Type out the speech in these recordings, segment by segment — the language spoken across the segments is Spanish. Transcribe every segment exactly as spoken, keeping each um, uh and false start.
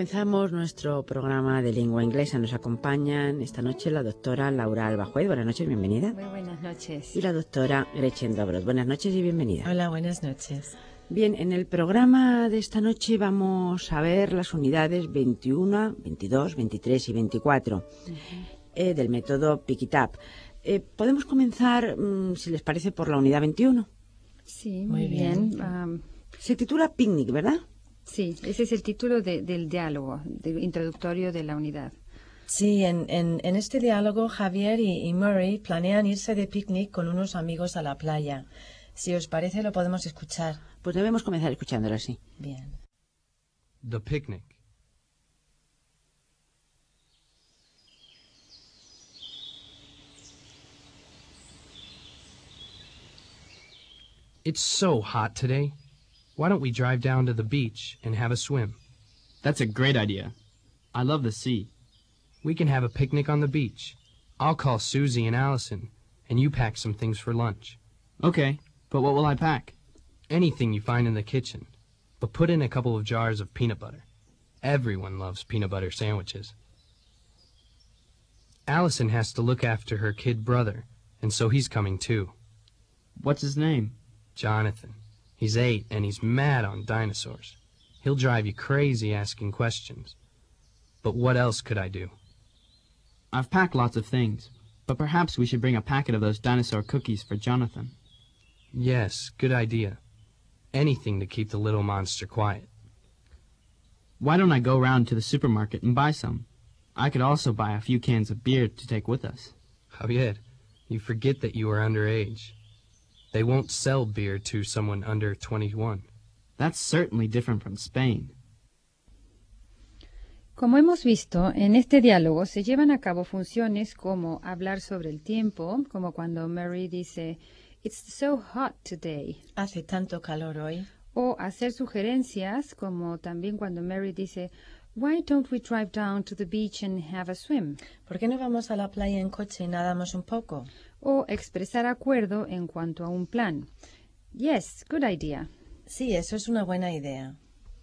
comenzamos nuestro programa de lengua inglesa. Nos acompañan esta noche la doctora Laura Albajuez. Buenas noches, bienvenida. Muy buenas noches. Y la doctora Gretchen Dobros. Buenas noches y bienvenida. Hola, buenas noches. Bien, en el programa de esta noche vamos a ver las unidades veintiuno, veintidós, veintitrés y veinticuatro uh-huh. eh, del método Pick It Up. Eh, Podemos comenzar, mmm, si les parece, por la unidad veintiuno. Sí, muy, muy bien. bien. Um, Se titula Picnic, ¿verdad? Sí, ese es el título de, del diálogo de, introductorio de la unidad. Sí, en, en, en este diálogo Javier y, y Murray planean irse de picnic con unos amigos a la playa. Si os parece, lo podemos escuchar. Pues debemos comenzar escuchándolo así. Bien. The picnic. It's so hot today. Why don't we drive down to the beach and have a swim? That's a great idea. I love the sea. We can have a picnic on the beach. I'll call Susie and Allison, and you pack some things for lunch. Okay, but what will I pack? Anything you find in the kitchen, but put in a couple of jars of peanut butter. Everyone loves peanut butter sandwiches. Allison has to look after her kid brother, and so he's coming too. What's his name? Jonathan. He's eight, and he's mad on dinosaurs. He'll drive you crazy asking questions. But what else could I do? I've packed lots of things, but perhaps we should bring a packet of those dinosaur cookies for Jonathan. Yes, good idea. Anything to keep the little monster quiet. Why don't I go round to the supermarket and buy some? I could also buy a few cans of beer to take with us. Javier, you forget that you are underage. They won't sell beer to someone under twenty-one. That's certainly different from Spain. Como hemos visto, en este diálogo se llevan a cabo funciones como hablar sobre el tiempo, como cuando Mary dice, "It's so hot today." Hace tanto calor hoy. O hacer sugerencias, como también cuando Mary dice, "Why don't we drive down to the beach and have a swim?" ¿Por qué no vamos a la playa en coche y nadamos un poco? O expresar acuerdo en cuanto a un plan. Yes, good idea. Sí, eso es una buena idea.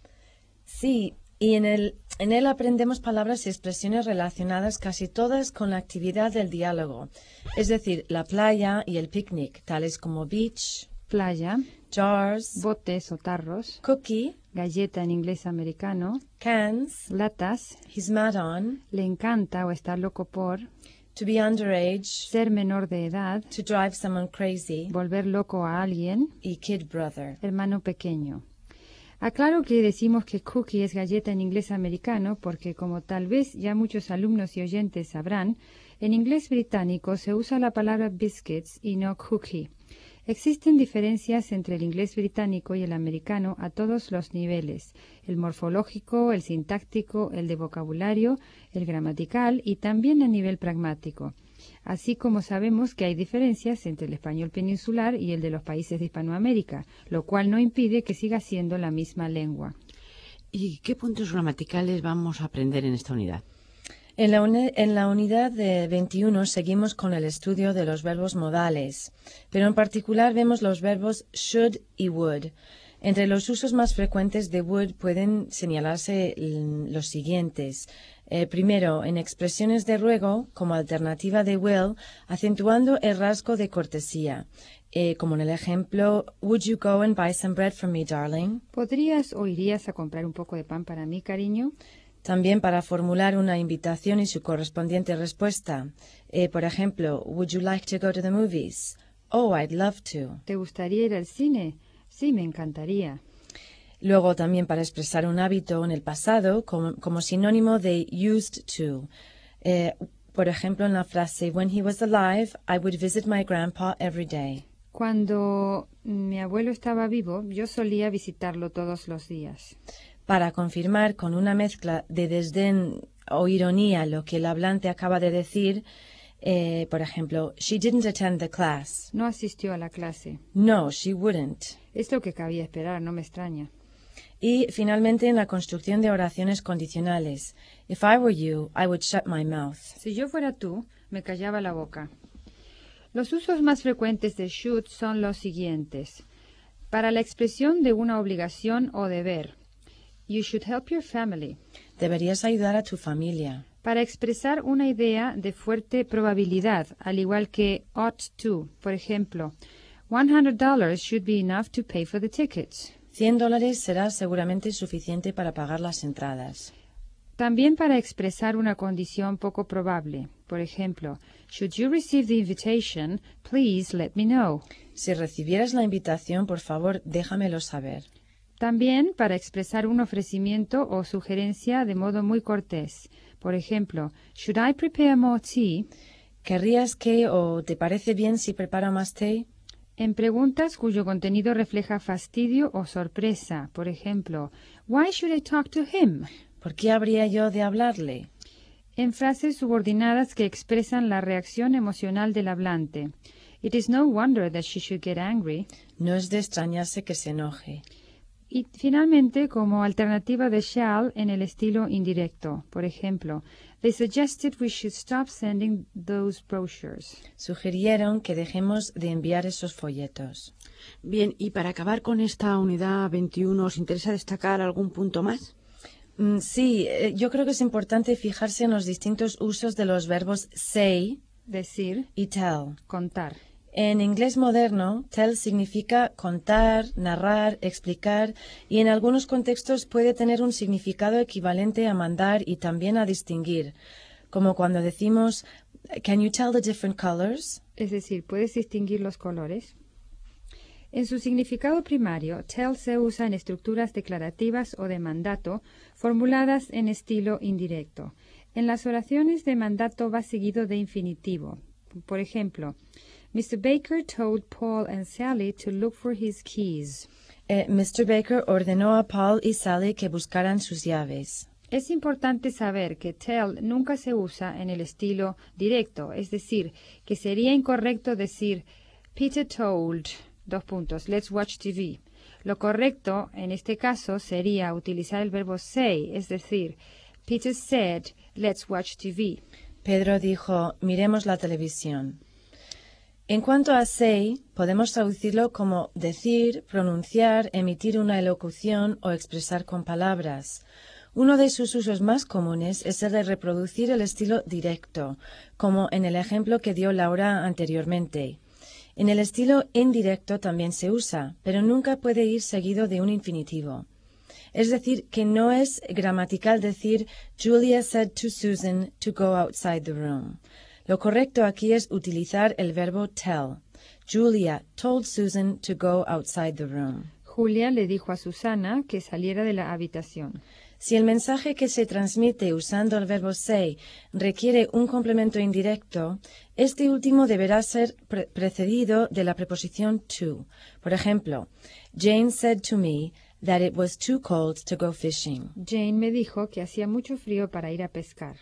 Sí, y en él, en él aprendemos palabras y expresiones relacionadas casi todas con la actividad del diálogo, es decir, la playa y el picnic, tales como beach, playa, jars, botes o tarros, cookie, galleta en inglés americano, cans, latas, he's mad on, le encanta o está loco por, to be underage, ser menor de edad, to drive someone crazy, volver loco a alguien, y kid brother, hermano pequeño. Aclaro que decimos que cookie es galleta en inglés americano porque, como tal vez ya muchos alumnos y oyentes sabrán, en inglés británico se usa la palabra biscuits y no cookie. Existen diferencias entre el inglés británico y el americano a todos los niveles, el morfológico, el sintáctico, el de vocabulario, el gramatical y también a nivel pragmático. Así como sabemos que hay diferencias entre el español peninsular y el de los países de Hispanoamérica, lo cual no impide que siga siendo la misma lengua. ¿Y qué puntos gramaticales vamos a aprender en esta unidad? En la, uni- en la unidad de veintiuno seguimos con el estudio de los verbos modales, pero en particular vemos los verbos should y would. Entre los usos más frecuentes de would pueden señalarse l- los siguientes. Eh, primero, en expresiones de ruego, como alternativa de will, acentuando el rasgo de cortesía, eh, como en el ejemplo, "Would you go and buy some bread for me, darling?" ¿Podrías o irías a comprar un poco de pan para mí, cariño? También para formular una invitación y su correspondiente respuesta. Eh, por ejemplo, "Would you like to go to the movies?" "Oh, I'd love to." ¿Te gustaría ir al cine? Sí, me encantaría. Luego también para expresar un hábito en el pasado como, como sinónimo de used to. Eh, por ejemplo, en la frase "When he was alive, I would visit my grandpa every day." Cuando mi abuelo estaba vivo, yo solía visitarlo todos los días. Para confirmar con una mezcla de desdén o ironía lo que el hablante acaba de decir, eh, por ejemplo, "She didn't attend the class." No asistió a la clase. "No, she wouldn't." Es lo que cabía esperar, no me extraña. Y finalmente en la construcción de oraciones condicionales. "If I were you, I would shut my mouth." Si yo fuera tú, me callaba la boca. Los usos más frecuentes de should son los siguientes. Para la expresión de una obligación o deber. You should help your family. Deberías ayudar a tu familia. Para expresar una idea de fuerte probabilidad, al igual que ought to. Por ejemplo, one hundred dollars should be enough to pay for the tickets. cien dólares será seguramente suficiente para pagar las entradas. También para expresar una condición poco probable. Por ejemplo, should you receive the invitation, please let me know. Si recibieras la invitación, por favor, déjamelo saber. También para expresar un ofrecimiento o sugerencia de modo muy cortés. Por ejemplo, should I prepare more tea? ¿Querrías que o te parece bien si preparo más té? En preguntas cuyo contenido refleja fastidio o sorpresa. Por ejemplo, why should I talk to him? ¿Por qué habría yo de hablarle? En frases subordinadas que expresan la reacción emocional del hablante. It is no wonder that she should get angry. No es de extrañarse que se enoje. Y finalmente, como alternativa de shall en el estilo indirecto. Por ejemplo, they suggested we should stop sending those brochures. Sugirieron que dejemos de enviar esos folletos. Bien, y para acabar con esta unidad veintiuno, ¿os interesa destacar algún punto más? Mm, sí, eh, yo creo que es importante fijarse en los distintos usos de los verbos say Decir, y tell. contar. En inglés moderno, tell significa contar, narrar, explicar y en algunos contextos puede tener un significado equivalente a mandar y también a distinguir, como cuando decimos "Can you tell the different colors?" Es decir, ¿puedes distinguir los colores? En su significado primario, tell se usa en estructuras declarativas o de mandato formuladas en estilo indirecto. En las oraciones de mandato va seguido de infinitivo. Por ejemplo, mister Baker told Paul and Sally to look for his keys. Eh, mister Baker ordenó a Paul y Sally que buscaran sus llaves. Es importante saber que tell nunca se usa en el estilo directo, es decir, que sería incorrecto decir Peter told, dos puntos, let's watch T V. Lo correcto en este caso sería utilizar el verbo say, es decir, Peter said, let's watch T V. Pedro dijo, miremos la televisión. En cuanto a say, podemos traducirlo como decir, pronunciar, emitir una elocución o expresar con palabras. Uno de sus usos más comunes es el de reproducir el estilo directo, como en el ejemplo que dio Laura anteriormente. En el estilo indirecto también se usa, pero nunca puede ir seguido de un infinitivo. Es decir, que no es gramatical decir Julia said to Susan to go outside the room. Lo correcto aquí es utilizar el verbo tell. Julia told Susan to go outside the room. Julia le dijo a Susana que saliera de la habitación. Si el mensaje que se transmite usando el verbo say requiere un complemento indirecto, este último deberá ser pre- precedido de la preposición to. Por ejemplo, Jane said to me that it was too cold to go fishing. Jane me dijo que hacía mucho frío para ir a pescar.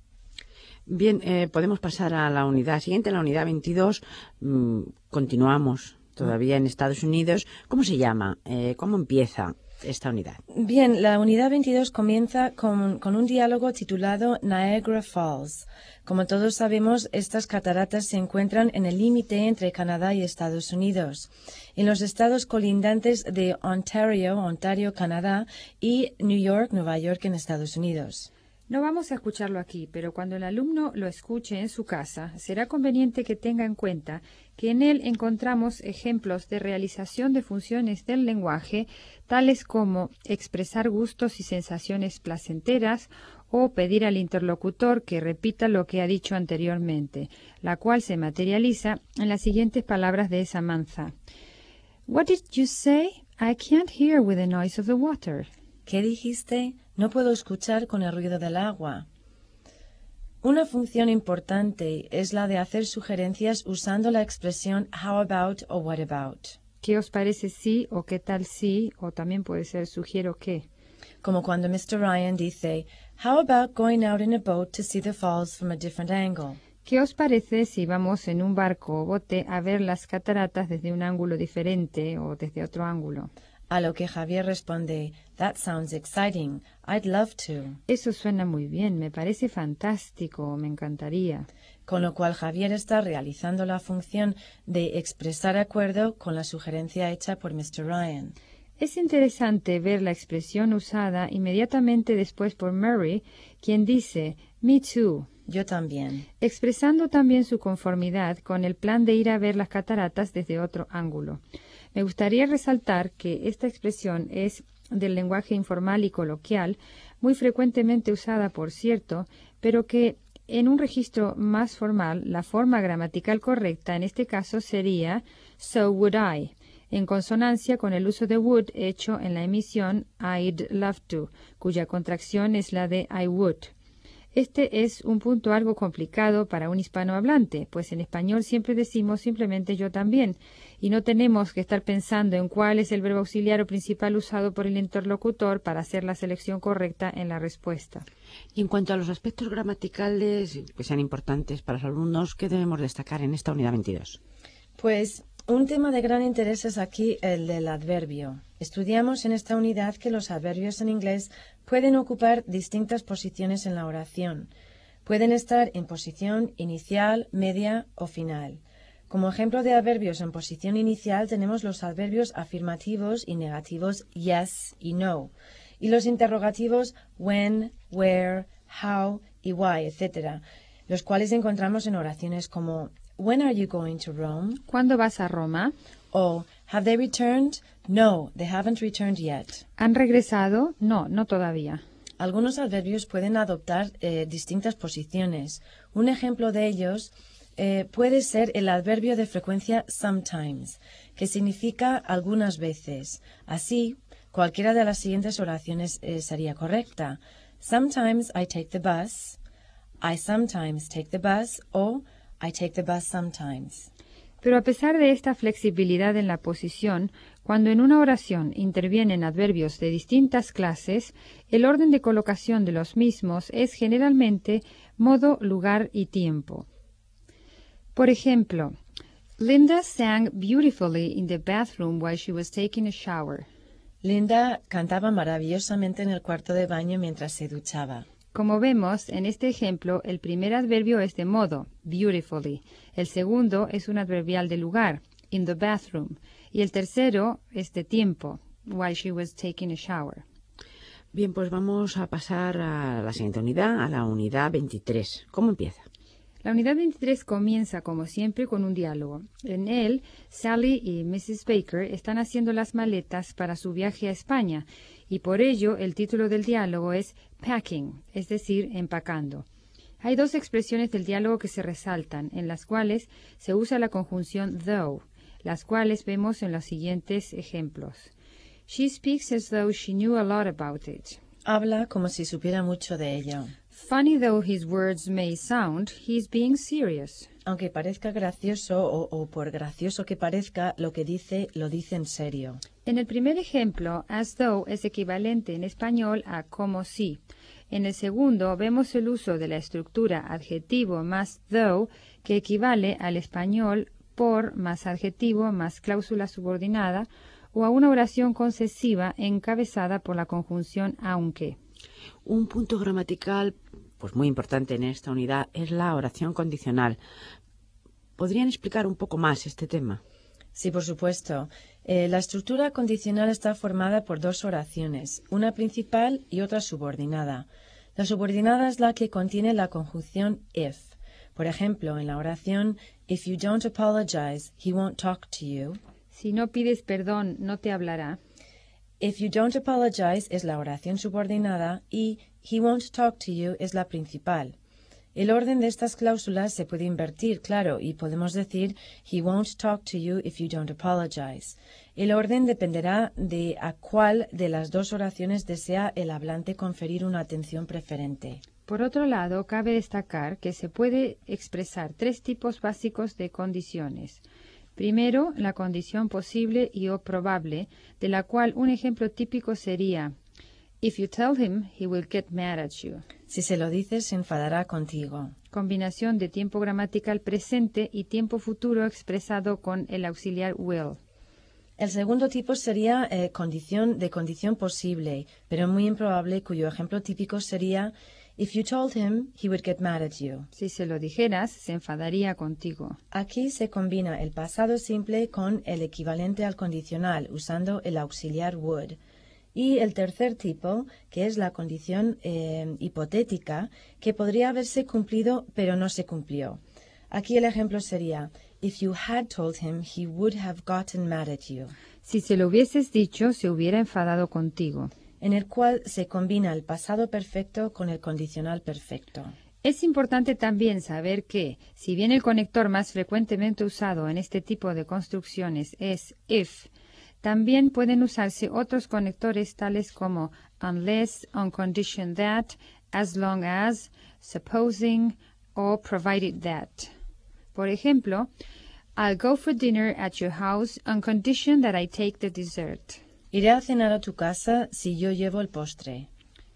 Bien, eh, podemos pasar a la unidad siguiente, la unidad veintidós. Mm, continuamos todavía en Estados Unidos. ¿Cómo se llama? Eh, ¿Cómo empieza esta unidad? Bien, la unidad veintidós comienza con, con un diálogo titulado Niagara Falls. Como todos sabemos, estas cataratas se encuentran en el límite entre Canadá y Estados Unidos, en los estados colindantes de Ontario, Ontario, Canadá, y New York, Nueva York, en Estados Unidos. No vamos a escucharlo aquí, pero cuando el alumno lo escuche en su casa, será conveniente que tenga en cuenta que en él encontramos ejemplos de realización de funciones del lenguaje, tales como expresar gustos y sensaciones placenteras o pedir al interlocutor que repita lo que ha dicho anteriormente, la cual se materializa en las siguientes palabras de Samantha. What did you say? I can't hear with the noise of the water. ¿Qué dijiste? No puedo escuchar con el ruido del agua. Una función importante es la de hacer sugerencias usando la expresión how about o what about. ¿Qué os parece si o qué tal si? O también puede ser sugiero que. Como cuando mister Ryan dice, how about going out in a boat to see the falls from a different angle? ¿Qué os parece si vamos en un barco o bote a ver las cataratas desde un ángulo diferente o desde otro ángulo? A lo que Javier responde, that sounds exciting. I'd love to. Eso suena muy bien, me parece fantástico, me encantaría. Con lo cual Javier está realizando la función de expresar acuerdo con la sugerencia hecha por mister Ryan. Es interesante ver la expresión usada inmediatamente después por Murray, quien dice "Me too", Yo también. expresando también su conformidad con el plan de ir a ver las cataratas desde otro ángulo. Me gustaría resaltar que esta expresión es del lenguaje informal y coloquial, muy frecuentemente usada, por cierto, pero que en un registro más formal, la forma gramatical correcta en este caso sería "so would I", en consonancia con el uso de would hecho en la emisión I'd love to, cuya contracción es la de I would. Este es un punto algo complicado para un hispanohablante, pues en español siempre decimos simplemente yo también, y no tenemos que estar pensando en cuál es el verbo auxiliar o principal usado por el interlocutor para hacer la selección correcta en la respuesta. Y en cuanto a los aspectos gramaticales que sean importantes para los alumnos, ¿qué debemos destacar en esta unidad veintidós? Pues un tema de gran interés es aquí el del adverbio. Estudiamos en esta unidad que los adverbios en inglés pueden ocupar distintas posiciones en la oración. Pueden estar en posición inicial, media o final. Como ejemplo de adverbios en posición inicial tenemos los adverbios afirmativos y negativos yes y no, y los interrogativos when, where, how y why, etcétera, los cuales encontramos en oraciones como When are you going to Rome? ¿Cuándo vas a Roma? O Have they returned? No, they haven't returned yet. ¿Han regresado? No, no todavía. Algunos adverbios pueden adoptar eh, distintas posiciones. Un ejemplo de ellos eh, puede ser el adverbio de frecuencia sometimes, que significa algunas veces. Así, cualquiera de las siguientes oraciones eh, sería correcta. Sometimes I take the bus. I sometimes take the bus. O I take the bus sometimes. Pero a pesar de esta flexibilidad en la posición, cuando en una oración intervienen adverbios de distintas clases, el orden de colocación de los mismos es generalmente modo, lugar y tiempo. Por ejemplo, Linda sang beautifully in the bathroom while she was taking a shower. Linda cantaba maravillosamente en el cuarto de baño mientras se duchaba. Como vemos, en este ejemplo, el primer adverbio es de modo, beautifully. El segundo es un adverbial de lugar, in the bathroom. Y el tercero es de tiempo, while she was taking a shower. Bien, pues vamos a pasar a la siguiente unidad, a la unidad veintitrés. ¿Cómo empieza? La unidad veintitrés comienza, como siempre, con un diálogo. En él, Sally y missus Baker están haciendo las maletas para su viaje a España, y por ello el título del diálogo es Packing, es decir, empacando. Hay dos expresiones del diálogo que se resaltan, en las cuales se usa la conjunción though, las cuales vemos en los siguientes ejemplos. She speaks as though she knew a lot about it. Habla como si supiera mucho de ello. Funny though his words may sound, he's being serious. Aunque parezca gracioso o, o por gracioso que parezca, lo que dice lo dice en serio. En el primer ejemplo, as though es equivalente en español a como si. En el segundo, vemos el uso de la estructura adjetivo más though, que equivale al español por más adjetivo más cláusula subordinada, o a una oración concesiva encabezada por la conjunción aunque. Un punto gramatical pues muy importante en esta unidad es la oración condicional. ¿Podrían explicar un poco más este tema? Sí, por supuesto. Eh, la estructura condicional está formada por dos oraciones, una principal y otra subordinada. La subordinada es la que contiene la conjunción if. Por ejemplo, en la oración If you don't apologize, he won't talk to you. Si no pides perdón, no te hablará. If you don't apologize es la oración subordinada y he won't talk to you es la principal. El orden de estas cláusulas se puede invertir, claro, y podemos decir he won't talk to you if you don't apologize. El orden dependerá de a cuál de las dos oraciones desea el hablante conferir una atención preferente. Por otro lado, cabe destacar que se puede expresar tres tipos básicos de condiciones. Primero, la condición posible y o probable, de la cual un ejemplo típico sería If you tell him, he will get mad at you. Si se lo dices, se enfadará contigo. Combinación de tiempo gramatical presente y tiempo futuro expresado con el auxiliar will. El segundo tipo sería eh, condición de condición posible, pero muy improbable, cuyo ejemplo típico sería If you told him, he would get mad at you. Si se lo dijeras, se enfadaría contigo. Aquí se combina el pasado simple con el equivalente al condicional, usando el auxiliar would. Y el tercer tipo, que es la condición eh, hipotética, que podría haberse cumplido, pero no se cumplió. Aquí el ejemplo sería, if you had told him, he would have gotten mad at you. Si se lo hubieses dicho, se hubiera enfadado contigo. En el cual se combina el pasado perfecto con el condicional perfecto. Es importante también saber que, si bien el conector más frecuentemente usado en este tipo de construcciones es if, también pueden usarse otros conectores tales como unless, on condition that, as long as, supposing o provided that. Por ejemplo, I'll go for dinner at your house on condition that I take the dessert. Iré a cenar a tu casa si yo llevo el postre.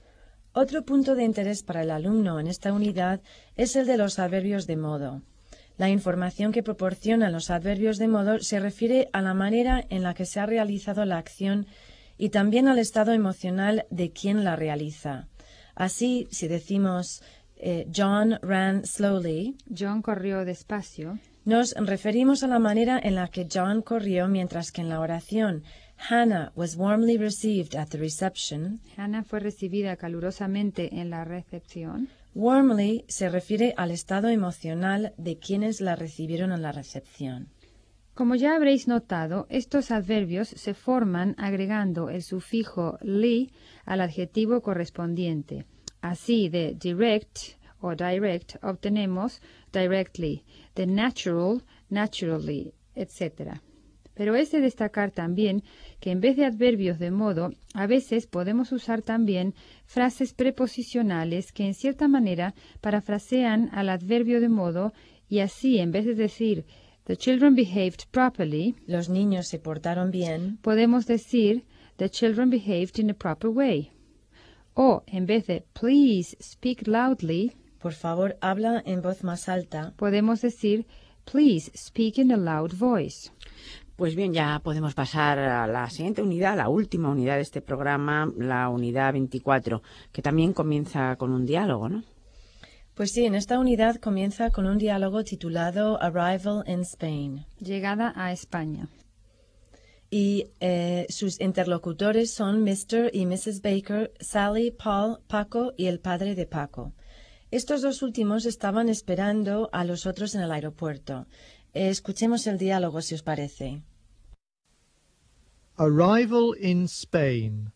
Otro punto de interés para el alumno en esta unidad es el de los adverbios de modo. La información que proporcionan los adverbios de modo se refiere a la manera en la que se ha realizado la acción y también al estado emocional de quien la realiza. Así, si decimos eh, John ran slowly, John corrió despacio, nos referimos a la manera en la que John corrió, mientras que en la oración Hannah was warmly received at the reception. Hannah fue recibida calurosamente en la recepción. Warmly se refiere al estado emocional de quienes la recibieron en la recepción. Como ya habréis notado, estos adverbios se forman agregando el sufijo "ly" al adjetivo correspondiente. Así, de direct o direct obtenemos directly, de natural, naturally, etcétera. Pero es de destacar también que en vez de adverbios de modo, a veces podemos usar también frases preposicionales que en cierta manera parafrasean al adverbio de modo y así, en vez de decir the children behaved properly, los niños se portaron bien, podemos decir the children behaved in a proper way. O, en vez de please speak loudly, por favor habla en voz más alta, podemos decir please speak in a loud voice. Pues bien, ya podemos pasar a la siguiente unidad, la última unidad de este programa, la unidad veinticuatro, que también comienza con un diálogo, ¿no? Pues sí, en esta unidad comienza con un diálogo titulado Arrival in Spain. Llegada a España. Y eh, sus interlocutores son mister y missus Baker, Sally, Paul, Paco y el padre de Paco. Estos dos últimos estaban esperando a los otros en el aeropuerto. Eh, escuchemos el diálogo, si os parece. Arrival in Spain.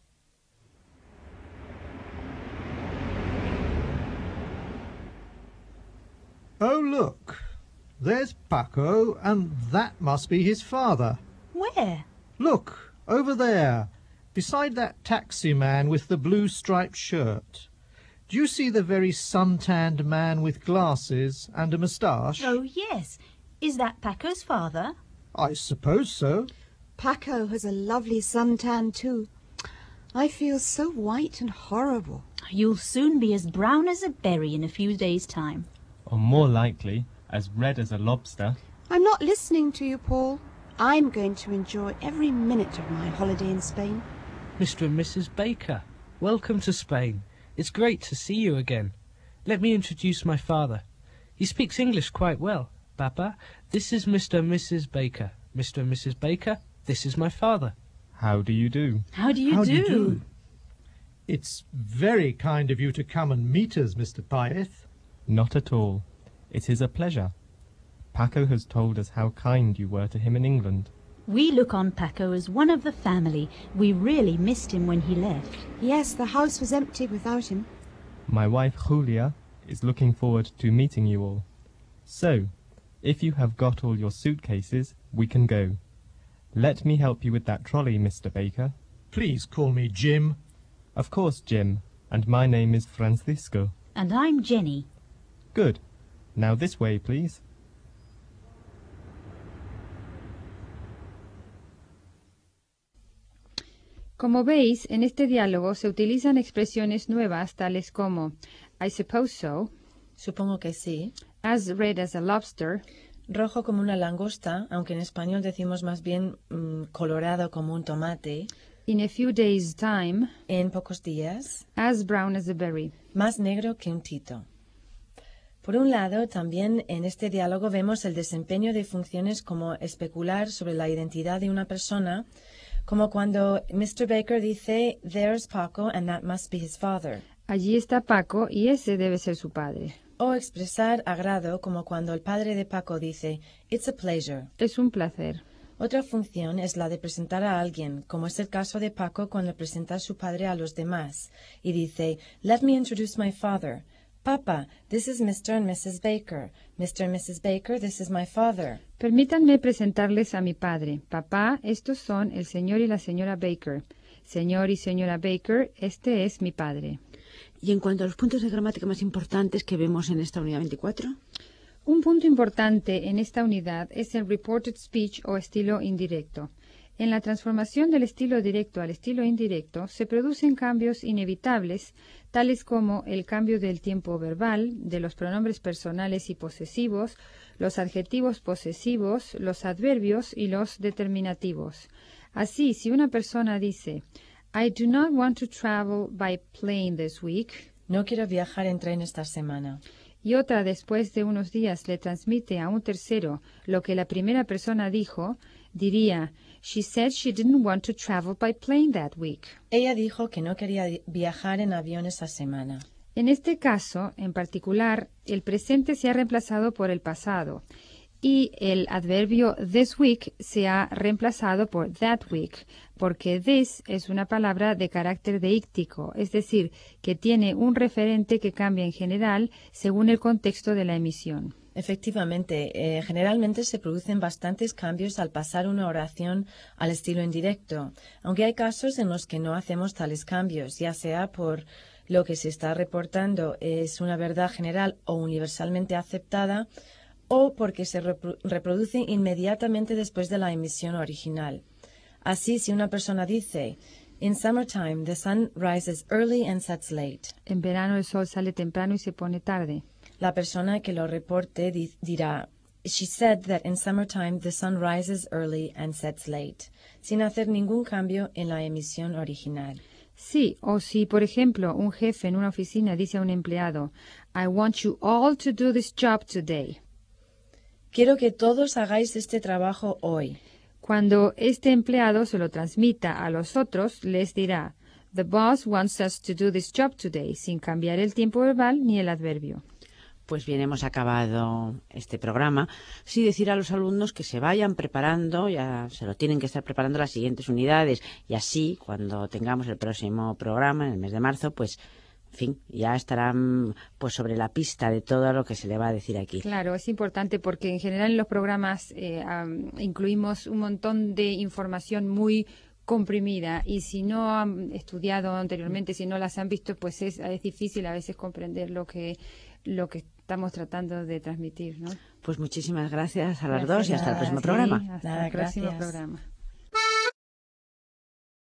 Oh, look. There's Paco, and that must be his father. Where? Look, over there, beside that taxi man with the blue striped shirt. Do you see the very sun-tanned man with glasses and a moustache? Oh, yes. Is that Paco's father? I suppose so. Paco has a lovely suntan too. I feel so white and horrible. You'll soon be as brown as a berry in a few days' time. Or more likely, as red as a lobster. I'm not listening to you, Paul. I'm going to enjoy every minute of my holiday in Spain. Mister and Missus Baker, welcome to Spain. It's great to see you again. Let me introduce my father. He speaks English quite well. Papa, this is Mister and Missus Baker. Mister and Missus Baker, this is my father. How do you do? How do you How do? do you do? It's very kind of you to come and meet us, Mister Pyeth. Not at all. It is a pleasure. Paco has told us how kind you were to him in England. We look on Paco as one of the family. We really missed him when he left. Yes, the house was empty without him. My wife Julia is looking forward to meeting you all. So, if you have got all your suitcases, we can go. Let me help you with that trolley, Mister Baker. Please call me Jim. Of course, Jim. And my name is Francisco. And I'm Jenny. Good. Now this way, please. Como veis, en este diálogo se utilizan expresiones nuevas tales como I suppose so, Supongo que sí. as red as a lobster, Rojo como una langosta, aunque en español decimos más bien mmm, colorado como un tomate. In a few days' time. En pocos días. As brown as a berry. Más negro que un tito. Por un lado, también en este diálogo vemos el desempeño de funciones como especular sobre la identidad de una persona, como cuando mister Baker dice, "There's Paco and that must be his father". Allí está Paco y ese debe ser su padre. O expresar agrado, como cuando el padre de Paco dice, "It's a pleasure". Es un placer. Otra función es la de presentar a alguien, como es el caso de Paco cuando presenta a su padre a los demás, y dice, "Let me introduce my father. Papa, this is mister and missus Baker. mister and missus Baker, this is my father". Permítanme presentarles a mi padre. Papá, estos son el señor y la señora Baker. Señor y señora Baker, este es mi padre. Y en cuanto a los puntos de gramática más importantes que vemos en esta unidad veinticuatro. Un punto importante en esta unidad es el reported speech o estilo indirecto. En la transformación del estilo directo al estilo indirecto se producen cambios inevitables, tales como el cambio del tiempo verbal, de los pronombres personales y posesivos, los adjetivos posesivos, los adverbios y los determinativos. Así, si una persona dice, "I do not want to travel by plane this week", no quiero viajar en tren esta semana, y otra después de unos días le transmite a un tercero lo que la primera persona dijo, diría, "She said she didn't want to travel by plane that week". Ella dijo que no quería viajar en avión esa semana. En este caso, en particular, el presente se ha reemplazado por el pasado y el adverbio this week se ha reemplazado por that week, porque this es una palabra de carácter deíctico, es decir, que tiene un referente que cambia en general según el contexto de la emisión. Efectivamente, eh, generalmente se producen bastantes cambios al pasar una oración al estilo indirecto, aunque hay casos en los que no hacemos tales cambios, ya sea por lo que se está reportando es una verdad general o universalmente aceptada, o porque se repro- reproduce inmediatamente después de la emisión original. Así, si una persona dice, "In summertime, the sun rises early and sets late", En verano el sol sale temprano y se pone tarde. la persona que lo reporte di- dirá, "She said that in summertime the sun rises early and sets late", sin hacer ningún cambio en la emisión original. Sí, o si, por ejemplo, un jefe en una oficina dice a un empleado, "I want you all to do this job today". Quiero que todos hagáis este trabajo hoy. Cuando este empleado se lo transmita a los otros, les dirá, "The boss wants us to do this job today", sin cambiar el tiempo verbal ni el adverbio. Pues bien, hemos acabado este programa. Sí decir a los alumnos que se vayan preparando, ya se lo tienen que estar preparando las siguientes unidades, y así, cuando tengamos el próximo programa, en el mes de marzo, pues, en fin, ya estarán pues sobre la pista de todo lo que se le va a decir aquí. Claro, es importante porque en general en los programas eh, um, incluimos un montón de información muy comprimida y si no han estudiado anteriormente, si no las han visto, pues es, es difícil a veces comprender lo que lo que estamos tratando de transmitir, ¿no? Pues muchísimas gracias a las Gracias dos y hasta el próximo a ti, programa. Hasta Nada, el próximo gracias. programa.